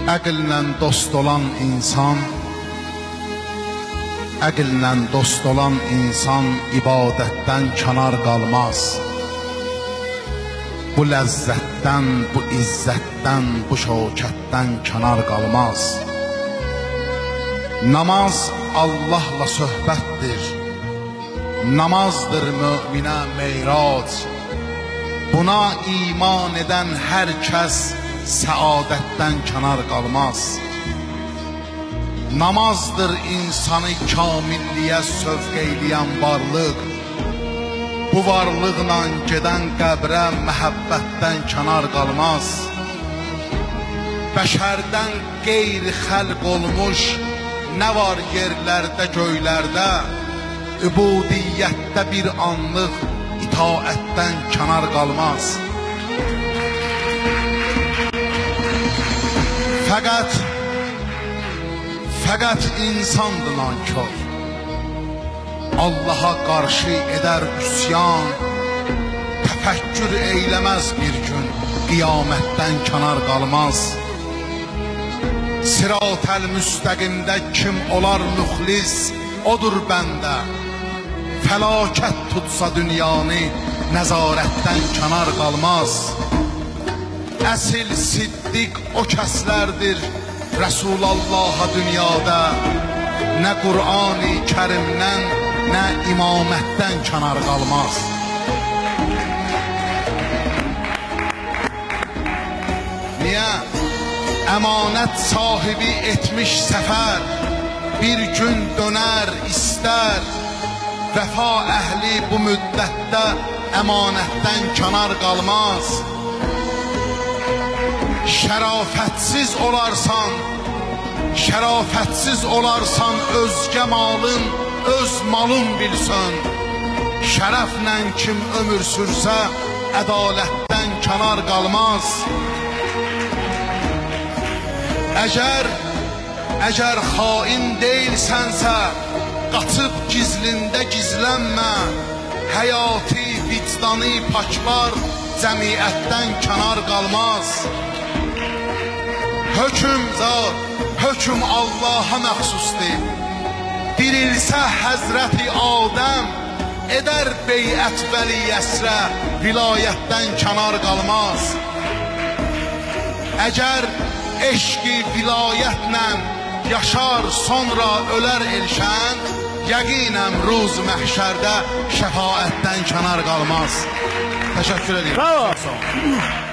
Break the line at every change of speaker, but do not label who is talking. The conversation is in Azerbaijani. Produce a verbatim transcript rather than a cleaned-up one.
Əqllə dost olan insan, əqllə dost olan insan ibadətdən kənar qalmaz. Bu ləzzətdən, bu izzətdən, bu şökətdən kənar qalmaz. Namaz Allahla söhbətdir, namazdır möminə meyrac. Buna iman edən hər kəs səadətdən kənar qalmaz. Namazdır insanı kamilliyə sövq eyləyən varlıq. Bu varlıqla gedən qəbrə məhəbbətdən kənar qalmaz. Bəşərdən qeyri xəlq olmuş nə var yerlərdə, göylərdə? Übudiyyətdə bir anlıq itaətdən kənar qalmaz. Fəqət, fəqət insandır nankor, Allaha qarşı edər üsyan, təfəkkür eyləməz bir gün, qiyamətdən kənar qalmaz. Sirat-əl müstəqimdə kim olar müxlis, odur bəndə. Fəlakət tutsa dünyanı, nəzarətdən kənar qalmaz. Əsil siddiq o kəslərdir Rəsulallaha dünyada, nə Qur'an-ı Kərimdən, nə imamətdən kənar qalmaz. Niyə? Əmanət sahibi etmiş səfər, bir gün dönər istər. Vəfa əhli bu müddətdə əmanətdən kənar qalmaz. Şərafətsiz olarsan, şərafətsiz olarsan özgə malın, öz malın bilsən. Şərəflə kim ömür sürsə, ədalətdən kənar qalmaz. Əgər, əgər xain deyilsənsə, qaçıb gizlində gizlənmə. Həyati, vicdanı paklar cəmiyyətdən kənar qalmaz. Hökm zat, hökm Allaha məxsusdur. Dirilsə Həzrəti Adəm, edər beyət vəli əsrə, vilayətdən kənar qalmaz. Əgər eşqi vilayətlə yaşar, sonra ölər elşən, yəqinəm ruz məhşərdə şəfaətdən kənar qalmaz. Təşəkkür edirəm.
Bravo.